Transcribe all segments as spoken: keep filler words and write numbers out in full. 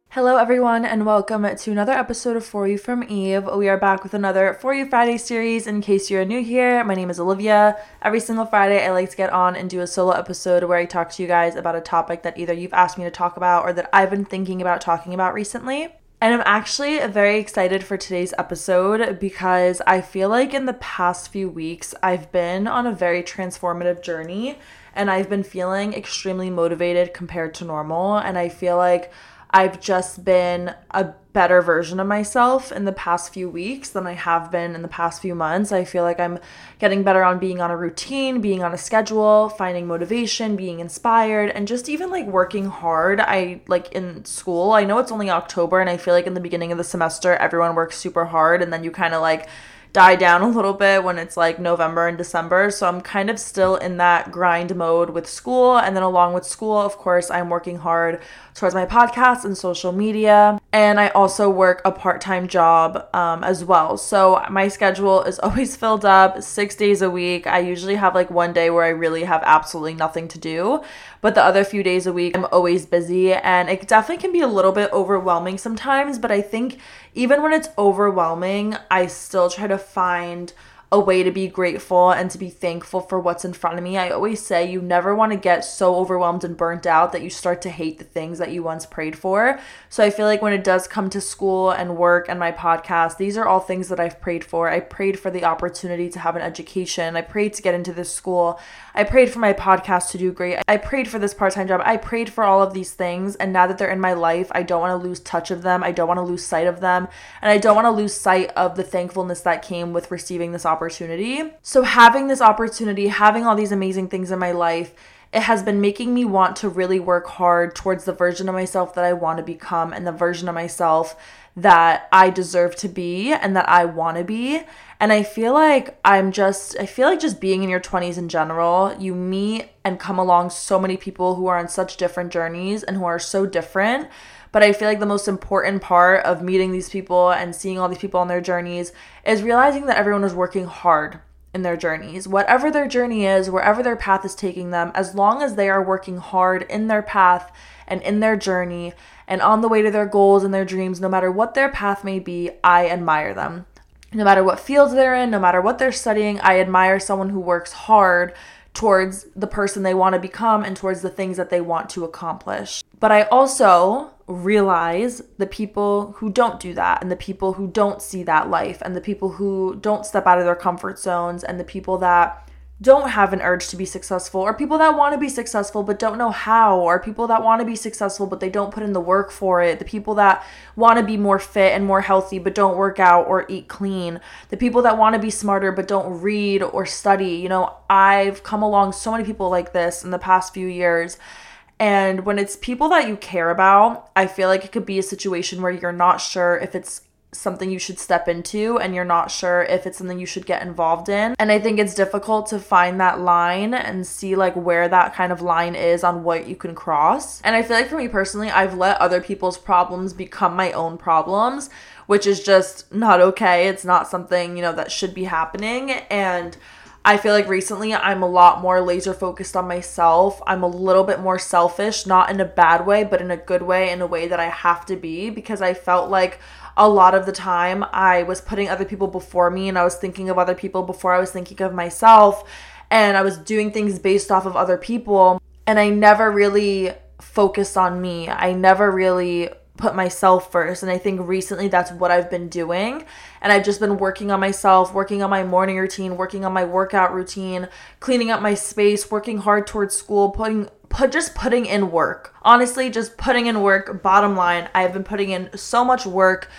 Hello, everyone, and welcome to another episode of For You from Eve. We are back with another For You Friday series. In case you're new here, my name is Olivia. Every single Friday, I like to get on and do a solo episode where I talk to you guys about a topic that either you've asked me to talk about or that I've been thinking about talking about recently. And I'm actually very excited for today's episode because I feel like in the past few weeks, I've been on a very transformative journey and I've been feeling extremely motivated compared to normal. And I feel like I've just been a better version of myself in the past few weeks than I have been in the past few months. I feel like I'm getting better on being on a routine, being on a schedule, finding motivation, being inspired, and just even like working hard. I like in school, I know it's only October and I feel like in the beginning of the semester, everyone works super hard and then you kind of like die down a little bit when it's like November and December. So I'm kind of still in that grind mode with school. And then along with school, of course, I'm working hard towards my podcast and social media. And I also work a part-time job um, as well. So my schedule is always filled up six days a week. I usually have like one day where I really have absolutely nothing to do. But the other few days a week, I'm always busy. And it definitely can be a little bit overwhelming sometimes. But I think even when it's overwhelming, I still try to find a way to be grateful and to be thankful for what's in front of me. I always say you never want to get so overwhelmed and burnt out that you start to hate the things that you once prayed for. So I feel like when it does come to school and work and my podcast, these are all things that I've prayed for. I prayed for the opportunity to have an education. I prayed to get into this school. I prayed for my podcast to do great. I prayed for this part-time job. I prayed for all of these things. And now that they're in my life, I don't want to lose touch of them. I don't want to lose sight of them. And I don't want to lose sight of the thankfulness that came with receiving this opportunity. opportunity. So having this opportunity, having all these amazing things in my life, it has been making me want to really work hard towards the version of myself that I want to become and the version of myself that I deserve to be and that I want to be. And I feel like I'm just, I feel like just being in your twenties in general, you meet and come along so many people who are on such different journeys and who are so different. But I feel like the most important part of meeting these people and seeing all these people on their journeys is realizing that everyone is working hard in their journeys. Whatever their journey is, wherever their path is taking them, as long as they are working hard in their path and in their journey and on the way to their goals and their dreams, no matter what their path may be, I admire them. No matter what fields they're in, no matter what they're studying, I admire someone who works hard towards the person they want to become and towards the things that they want to accomplish. But I also realize the people who don't do that and the people who don't see that life and the people who don't step out of their comfort zones and the people that don't have an urge to be successful or people that want to be successful but don't know how, or people that want to be successful but they don't put in the work for it, the people that want to be more fit and more healthy but don't work out or eat clean, the people that want to be smarter but don't read or study. You know, I've come along so many people like this in the past few years. And when it's people that you care about, I feel like it could be a situation where you're not sure if it's something you should step into and you're not sure if it's something you should get involved in. And I think it's difficult to find that line and see like where that kind of line is on what you can cross. And I feel like for me personally, I've let other people's problems become my own problems, which is just not okay. It's not something, you know, that should be happening. And I feel like recently I'm a lot more laser focused on myself. I'm a little bit more selfish, not in a bad way, but in a good way, in a way that I have to be, because I felt like a lot of the time I was putting other people before me and I was thinking of other people before I was thinking of myself, and I was doing things based off of other people, and I never really focused on me. I never really put myself first. And I think recently that's what I've been doing. And I've just been working on myself, working on my morning routine, working on my workout routine, cleaning up my space, working hard towards school, putting put just putting in work. Honestly, just putting in work. Bottom line, I've been putting in so much work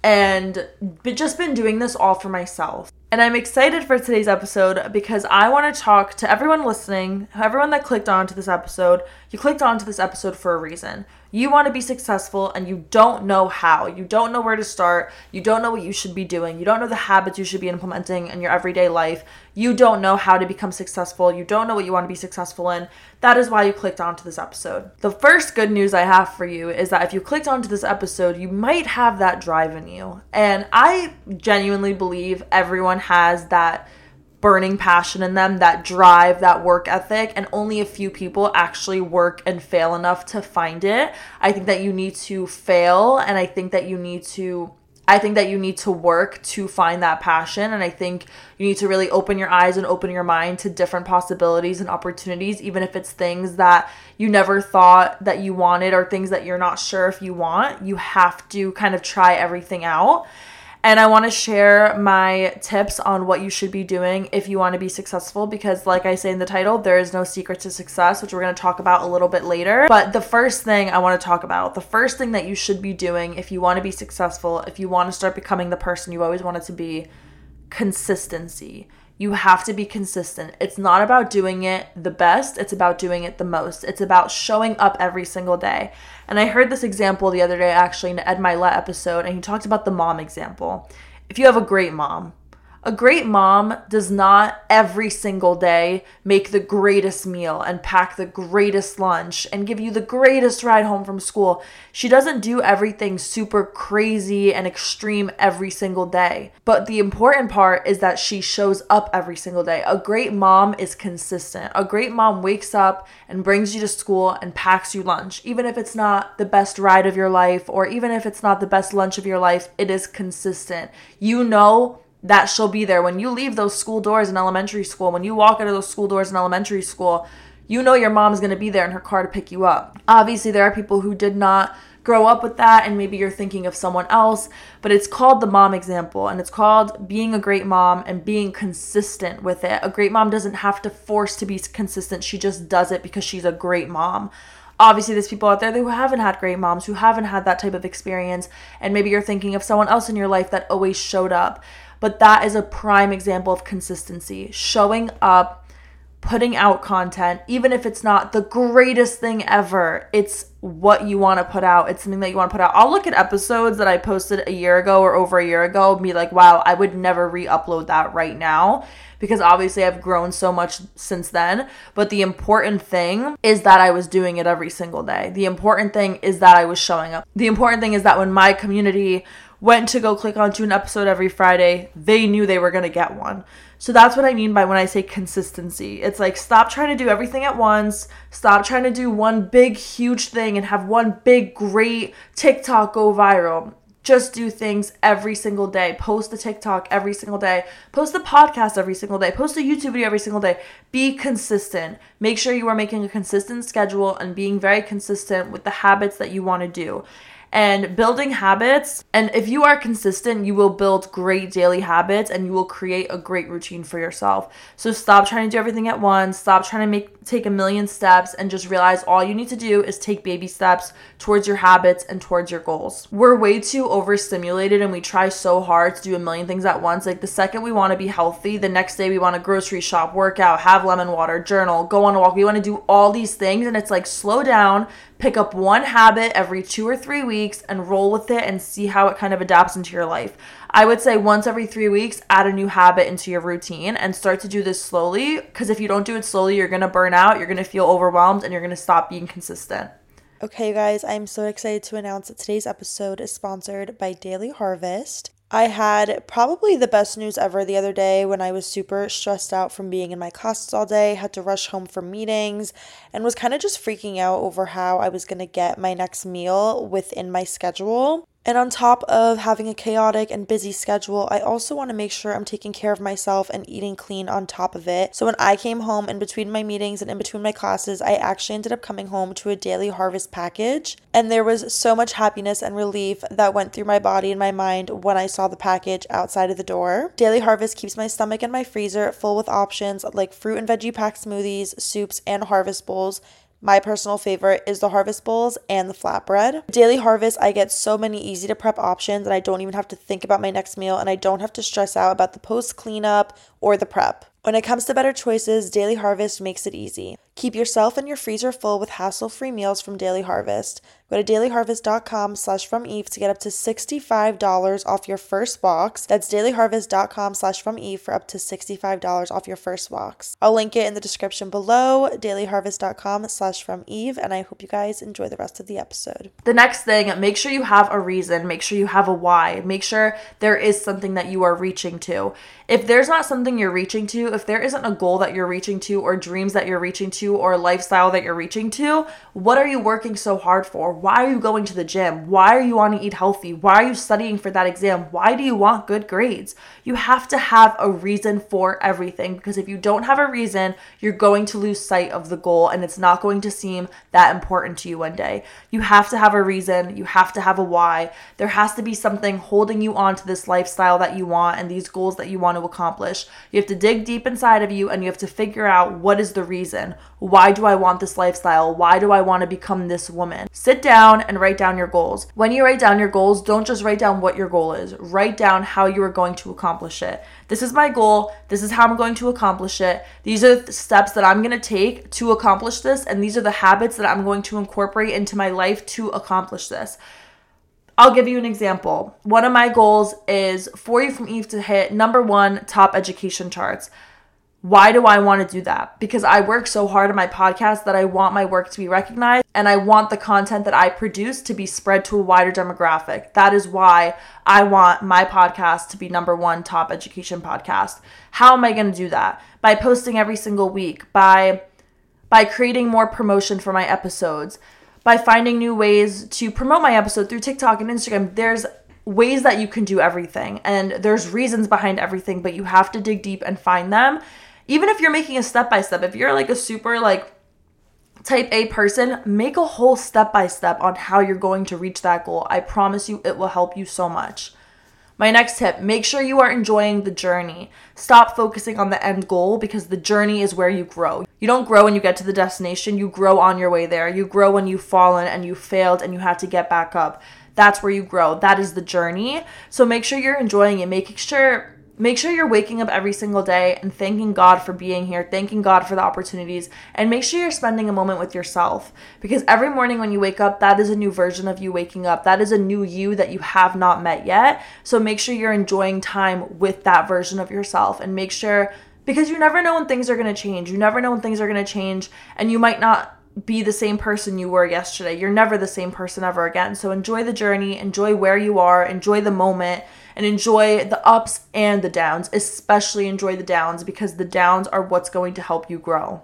and just been doing this all for myself. And I'm excited for today's episode because I want to talk to everyone listening, everyone that clicked on to this episode. You clicked on to this episode for a reason. You want to be successful and you don't know how. You don't know where to start. You don't know what you should be doing. You don't know the habits you should be implementing in your everyday life. You don't know how to become successful. You don't know what you want to be successful in. That is why you clicked onto this episode. The first good news I have for you is that if you clicked onto this episode, you might have that drive in you. And I genuinely believe everyone has that burning passion in them, that drive, that work ethic, and only a few people actually work and fail enough to find it. I think that you need to fail, and I think that you need to I think that you need to work to find that passion, and I think you need to really open your eyes and open your mind to different possibilities and opportunities, even if it's things that you never thought that you wanted or things that you're not sure if you want. You have to kind of try everything out. And I want to share my tips on what you should be doing if you want to be successful, because like I say in the title, there is no secret to success, which we're going to talk about a little bit later. But the first thing I want to talk about, the first thing that you should be doing if you want to be successful, if you want to start becoming the person you always wanted to be, consistency. You have to be consistent. It's not about doing it the best. It's about doing it the most. It's about showing up every single day. And I heard this example the other day, actually, in the Ed Milet episode, and he talked about the mom example. If you have a great mom, a great mom does not every single day make the greatest meal and pack the greatest lunch and give you the greatest ride home from school. She doesn't do everything super crazy and extreme every single day. But the important part is that she shows up every single day. A great mom is consistent. A great mom wakes up and brings you to school and packs you lunch. Even if it's not the best ride of your life, or even if it's not the best lunch of your life, it is consistent. You know that she'll be there. When you leave those school doors in elementary school, when you walk out of those school doors in elementary school, you know your mom's going to be there in her car to pick you up. Obviously, there are people who did not grow up with that, and maybe you're thinking of someone else, but it's called the mom example, and it's called being a great mom and being consistent with it. A great mom doesn't have to force to be consistent. She just does it because she's a great mom. Obviously, there's people out there who haven't had great moms, who haven't had that type of experience, and maybe you're thinking of someone else in your life that always showed up. But that is a prime example of consistency. Showing up, putting out content, even if it's not the greatest thing ever, it's what you want to put out. It's something that you want to put out. I'll look at episodes that I posted a year ago or over a year ago and be like, wow, I would never re-upload that right now, because obviously I've grown so much since then. But the important thing is that I was doing it every single day. The important thing is that I was showing up. The important thing is that when my community went to go click onto an episode every Friday, they knew they were going to get one. So that's what I mean by when I say consistency. It's like, stop trying to do everything at once. Stop trying to do one big, huge thing and have one big, great TikTok go viral. Just do things every single day. Post a TikTok every single day. Post a podcast every single day. Post a YouTube video every single day. Be consistent. Make sure you are making a consistent schedule and being very consistent with the habits that you want to do. And building habits, and if you are consistent, you will build great daily habits and you will create a great routine for yourself. So stop trying to do everything at once. Stop trying to make take a million steps, and just realize all you need to do is take baby steps towards your habits and towards your goals. We're way too overstimulated and we try so hard to do a million things at once. Like the second we want to be healthy, the next day we want to grocery shop, work out, have lemon water, journal, go on a walk. We want to do all these things, and it's like, slow down. Pick up one habit every two or three weeks and roll with it and see how it kind of adapts into your life. I would say once every three weeks, add a new habit into your routine and start to do this slowly, because if you don't do it slowly, you're going to burn out, you're going to feel overwhelmed, and you're going to stop being consistent. Okay, you guys, I'm so excited to announce that today's episode is sponsored by Daily Harvest. I had probably the best news ever the other day when I was super stressed out from being in my classes all day, had to rush home from meetings, and was kind of just freaking out over how I was going to get my next meal within my schedule. And on top of having a chaotic and busy schedule, I also want to make sure I'm taking care of myself and eating clean on top of it. So when I came home in between my meetings and in between my classes, I actually ended up coming home to a Daily Harvest package. And there was so much happiness and relief that went through my body and my mind when I saw the package outside of the door. Daily Harvest keeps my stomach and my freezer full with options like fruit and veggie packed smoothies, soups, and harvest bowls. My personal favorite is the harvest bowls and the flatbread. Daily Harvest, I get so many easy to prep options, and I don't even have to think about my next meal, and I don't have to stress out about the post cleanup or the prep. When it comes to better choices, Daily Harvest makes it easy. Keep yourself and your freezer full with hassle-free meals from Daily Harvest. Go to dailyharvest.com slash from Eve to get up to sixty-five dollars off your first box. That's dailyharvest.com slash from Eve for up to sixty-five dollars off your first box. I'll link it in the description below, dailyharvest.com slash from Eve, and I hope you guys enjoy the rest of the episode. The next thing, make sure you have a reason. Make sure you have a why. Make sure there is something that you are reaching to. If there's not something you're reaching to, if there isn't a goal that you're reaching to or dreams that you're reaching to or a lifestyle that you're reaching to, what are you working so hard for? Why are you going to the gym? Why are you wanting to eat healthy? Why are you studying for that exam? Why do you want good grades? You have to have a reason for everything, because if you don't have a reason, you're going to lose sight of the goal and it's not going to seem that important to you one day. You have to have a reason. You have to have a why. There has to be something holding you on to this lifestyle that you want and these goals that you want to accomplish. You have to dig deep inside of you and you have to figure out, what is the reason? Why do I want this lifestyle? Why do I want to become this woman? Sit down and write down your goals. When you write down your goals, don't just write down what your goal is. Write down how you are going to accomplish it. This is my goal. This is how I'm going to accomplish it. These are the steps that I'm going to take to accomplish this, and these are the habits that I'm going to incorporate into my life to accomplish this. I'll give you an example. One of my goals is for you from Eve to hit number one top education charts. Why do I want to do that? Because I work so hard on my podcast that I want my work to be recognized and I want the content that I produce to be spread to a wider demographic. That is why I want my podcast to be number one top education podcast. How am I going to do that? By posting every single week, by, by creating more promotion for my episodes, by finding new ways to promote my episode through TikTok and Instagram. There's ways that you can do everything and there's reasons behind everything, but you have to dig deep and find them. Even if you're making a step-by-step, if you're like a super like type A person, make a whole step-by-step on how you're going to reach that goal. I promise you it will help you so much. My next tip, make sure you are enjoying the journey. Stop focusing on the end goal, because the journey is where you grow. You don't grow when you get to the destination. You grow on your way there. You grow when you've fallen and you failed and you had to get back up. That's where you grow. That is the journey. So make sure you're enjoying it. Making sure Make sure you're waking up every single day and thanking God for being here, thanking God for the opportunities, and make sure you're spending a moment with yourself, because every morning when you wake up, that is a new version of you waking up. That is a new you that you have not met yet. So make sure you're enjoying time with that version of yourself, and make sure, because you never know when things are going to change. You never know when things are going to change, and you might not be the same person you were yesterday. You're never the same person ever again. So enjoy the journey, enjoy where you are, enjoy the moment, and enjoy the ups and the downs. Especially enjoy the downs, because the downs are what's going to help you grow.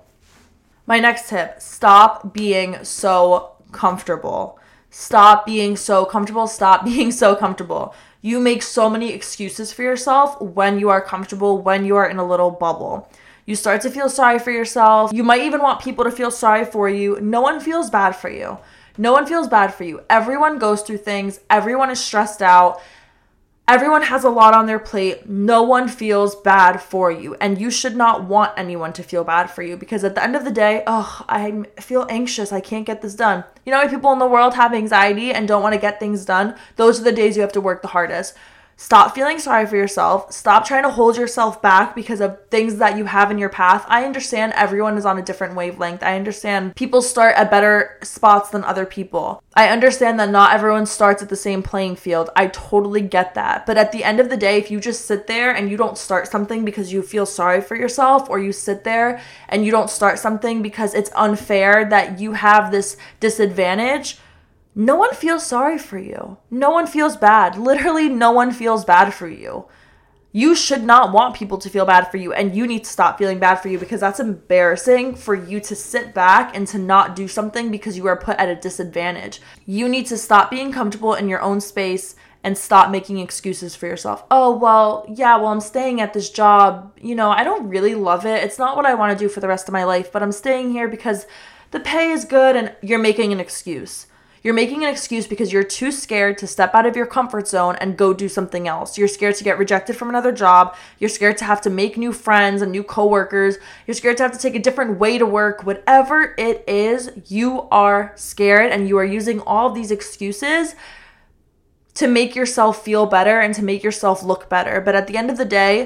My next tip, stop being so comfortable. Stop being so comfortable. Stop being so comfortable. You make so many excuses for yourself when you are comfortable, when you are in a little bubble. You start to feel sorry for yourself. You might even want people to feel sorry for you. No one feels bad for you. No one feels bad for you. Everyone goes through things. Everyone is stressed out. Everyone has a lot on their plate. No one feels bad for you. And you should not want anyone to feel bad for you, because at the end of the day, oh, I feel anxious. I can't get this done. You know, people in the world have anxiety and don't want to get things done. Those are the days you have to work the hardest. Stop feeling sorry for yourself. Stop trying to hold yourself back because of things that you have in your path. I understand everyone is on a different wavelength. I understand people start at better spots than other people. I understand that not everyone starts at the same playing field. I totally get that. But at the end of the day, if you just sit there and you don't start something because you feel sorry for yourself, or you sit there and you don't start something because it's unfair that you have this disadvantage, no one feels sorry for you. No one feels bad. Literally, no one feels bad for you. You should not want people to feel bad for you, and you need to stop feeling bad for you, because that's embarrassing for you to sit back and to not do something because you are put at a disadvantage. You need to stop being comfortable in your own space and stop making excuses for yourself. Oh, well, yeah, well, I'm staying at this job. You know, I don't really love it. It's not what I want to do for the rest of my life, but I'm staying here because the pay is good, and you're making an excuse. You're making an excuse because you're too scared to step out of your comfort zone and go do something else. You're scared to get rejected from another job. You're scared to have to make new friends and new coworkers. You're scared to have to take a different way to work. Whatever it is, you are scared, and you are using all of these excuses to make yourself feel better and to make yourself look better. But at the end of the day,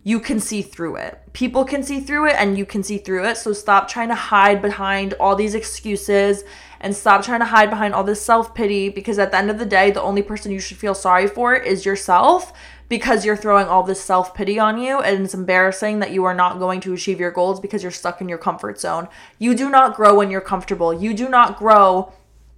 you can see through it. People can see through it and you can see through it. So stop trying to hide behind all these excuses and stop trying to hide behind all this self-pity, because at the end of the day, the only person you should feel sorry for is yourself, because you're throwing all this self-pity on you, and it's embarrassing that you are not going to achieve your goals because you're stuck in your comfort zone. You do not grow when you're comfortable. You do not grow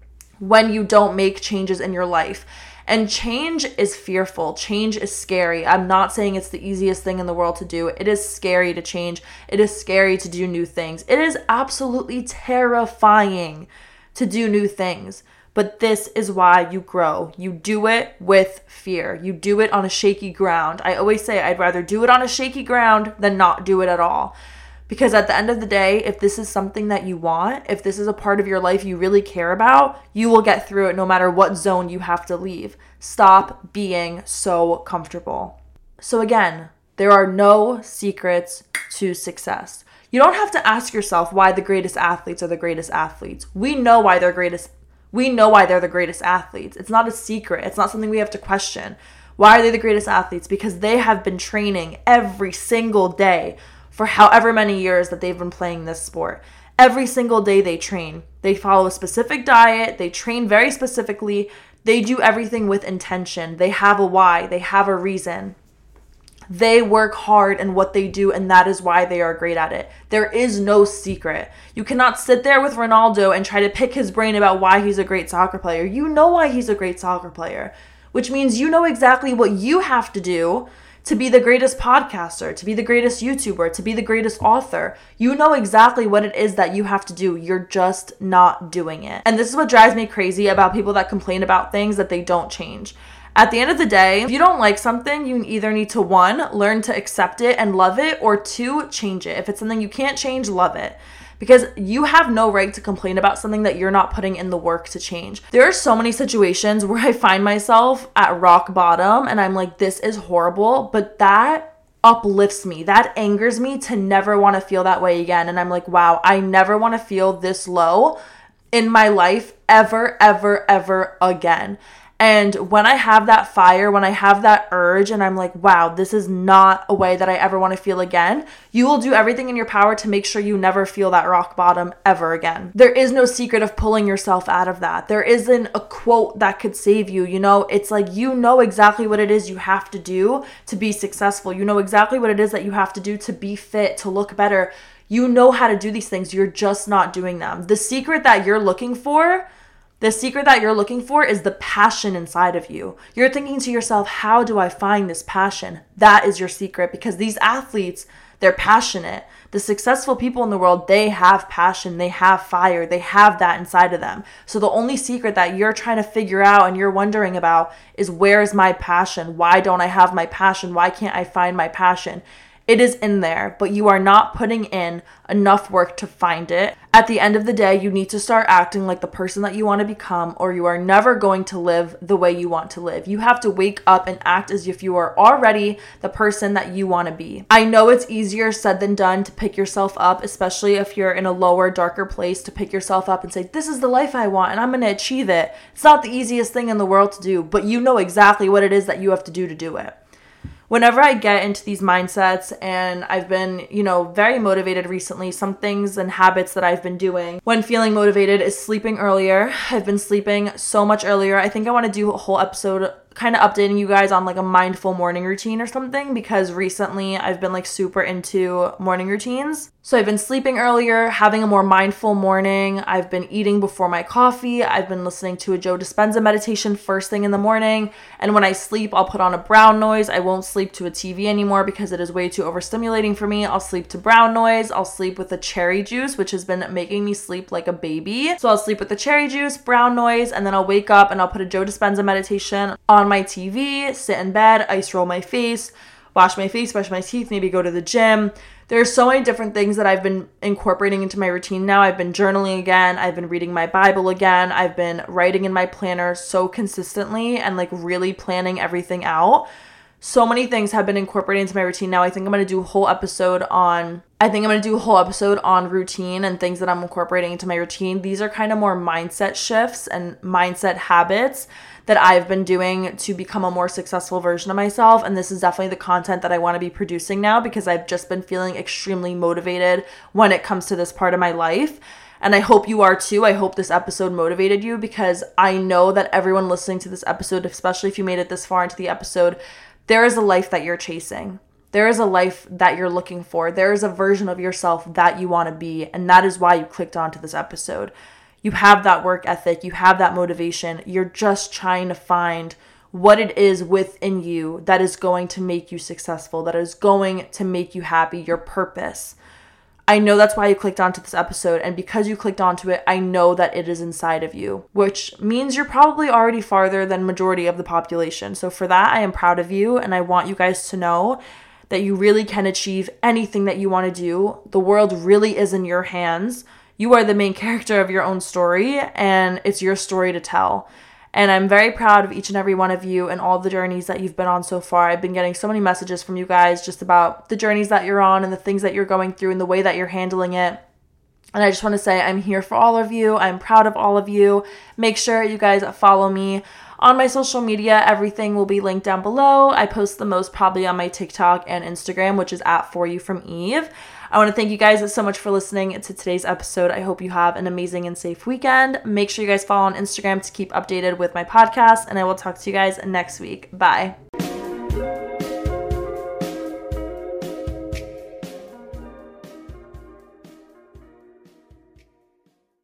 when you don't make changes in your life. And change is fearful. Change is scary. I'm not saying it's the easiest thing in the world to do. It is scary to change. It is scary to do new things. It is absolutely terrifying to do new things. But this is why you grow. You do it with fear. You do it on a shaky ground. I always say I'd rather do it on a shaky ground than not do it at all. Because at the end of the day, if this is something that you want, if this is a part of your life you really care about, you will get through it no matter what zone you have to leave. Stop being so comfortable. So again, there are no secrets to success. You don't have to ask yourself why the greatest athletes are the greatest athletes. We know why they're greatest. We know why they're the greatest athletes. It's not a secret. It's not something we have to question. Why are they the greatest athletes? Because they have been training every single day for however many years that they've been playing this sport. Every single day they train. They follow a specific diet. They train very specifically. They do everything with intention. They have a why. They have a reason. They work hard in what they do, and that is why they are great at it. There is no secret. You cannot sit there with Ronaldo and try to pick his brain about why he's a great soccer player. You know why he's a great soccer player, which means you know exactly what you have to do to be the greatest podcaster, to be the greatest YouTuber, to be the greatest author. You know exactly what it is that you have to do. You're just not doing it. And this is what drives me crazy about people that complain about things that they don't change. At the end of the day, if you don't like something, you either need to, one, learn to accept it and love it, or two, change it. If it's something you can't change, love it. Because you have no right to complain about something that you're not putting in the work to change. There are so many situations where I find myself at rock bottom and I'm like, this is horrible, but that uplifts me. That angers me to never want to feel that way again. And I'm like, wow, I never want to feel this low in my life ever, ever, ever again. And when I have that fire, when I have that urge and I'm like, wow, this is not a way that I ever want to feel again, you will do everything in your power to make sure you never feel that rock bottom ever again. There is no secret of pulling yourself out of that. There isn't a quote that could save you. You know, it's like, you know exactly what it is you have to do to be successful. You know exactly what it is that you have to do to be fit, to look better. You know how to do these things. You're just not doing them. The secret that you're looking for The secret that you're looking for is the passion inside of you. You're thinking to yourself, how do I find this passion? That is your secret, because these athletes, they're passionate. The successful people in the world, they have passion, they have fire, they have that inside of them. So the only secret that you're trying to figure out and you're wondering about is, where is my passion? Why don't I have my passion? Why can't I find my passion? It is in there, but you are not putting in enough work to find it. At the end of the day, you need to start acting like the person that you want to become, or you are never going to live the way you want to live. You have to wake up and act as if you are already the person that you want to be. I know it's easier said than done to pick yourself up, especially if you're in a lower, darker place, to pick yourself up and say, this is the life I want and I'm going to achieve it. It's not the easiest thing in the world to do, but you know exactly what it is that you have to do to do it. Whenever I get into these mindsets, and I've been, you know, very motivated recently, some things and habits that I've been doing when feeling motivated is sleeping earlier. I've been sleeping so much earlier. I think I want to do a whole episode kind of updating you guys on like a mindful morning routine or something, because recently I've been like super into morning routines. So I've been sleeping earlier, having a more mindful morning. I've been eating before my coffee. I've been listening to a Joe Dispenza meditation first thing in the morning. And when I sleep, I'll put on a brown noise. I won't sleep to a T V anymore because it is way too overstimulating for me. I'll sleep to brown noise. I'll sleep with the cherry juice, which has been making me sleep like a baby. So I'll sleep with the cherry juice, brown noise, and then I'll wake up and I'll put a Joe Dispenza meditation on my T V, sit in bed, ice roll my face, wash my face, brush my teeth, maybe go to the gym. There's so many different things that I've been incorporating into my routine now. I've been journaling again. I've been reading my Bible again. I've been writing in my planner so consistently and like really planning everything out. So many things have been incorporated into my routine now. I think I'm going to do a whole episode on, I think I'm going to do a whole episode on routine and things that I'm incorporating into my routine. These are kind of more mindset shifts and mindset habits that I've been doing to become a more successful version of myself. And this is definitely the content that I want to be producing now because I've just been feeling extremely motivated when it comes to this part of my life. And I hope you are too. I hope this episode motivated you because I know that everyone listening to this episode, especially if you made it this far into the episode, there is a life that you're chasing. There is a life that you're looking for. There is a version of yourself that you want to be. And that is why you clicked onto this episode. You have that work ethic. You have that motivation. You're just trying to find what it is within you that is going to make you successful, that is going to make you happy, your purpose. I know that's why you clicked onto this episode, and because you clicked onto it, I know that it is inside of you, which means you're probably already farther than majority of the population. So for that, I am proud of you, and I want you guys to know that you really can achieve anything that you want to do. The world really is in your hands. You are the main character of your own story, and it's your story to tell. And I'm very proud of each and every one of you and all the journeys that you've been on so far. I've been getting so many messages from you guys just about the journeys that you're on and the things that you're going through and the way that you're handling it. And I just want to say I'm here for all of you. I'm proud of all of you. Make sure you guys follow me on my social media. Everything will be linked down below. I post the most probably on my TikTok and Instagram, which is at For You From Eve. I want to thank you guys so much for listening to today's episode. I hope you have an amazing and safe weekend. Make sure you guys follow on Instagram to keep updated with my podcast, and I will talk to you guys next week. Bye.